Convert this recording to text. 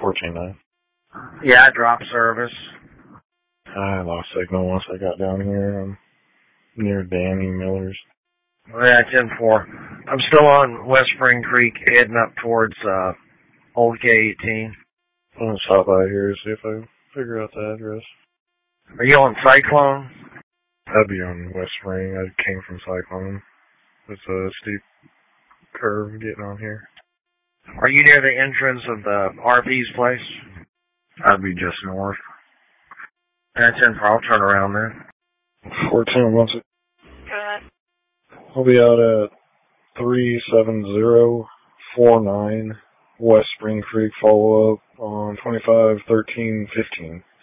14.9. Yeah, drop service. I lost signal once I got down here. I'm near Danny Miller's. Yeah, 10-4. I'm still on West Spring Creek, heading up towards Old K-18. I'm going to stop by here and see if I can figure out the address. Are you on Cyclone? I'd be on West Spring. I came from Cyclone. It's a steep curve getting on here. Are you near the entrance of the RP's place? I'd be just north. Yeah, 10-4. I'll turn around there. 14 once it. Go ahead. I'll be out at 37049 West Spring Creek, follow up on 251315.